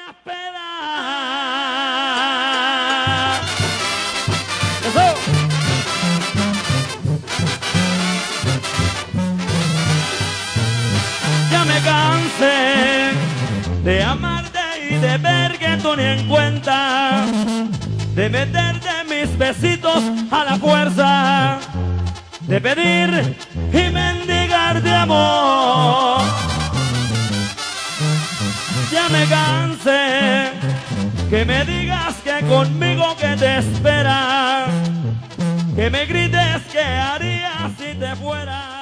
la pena. Eso. Ya me cansé de amarte y de ver que tú ni en cuenta, de meterte mis besitos a la fuerza, de pedir y mendigar de amor. Ya me cansé que me digas que conmigo que te esperas, que me grites que harías si te fueras.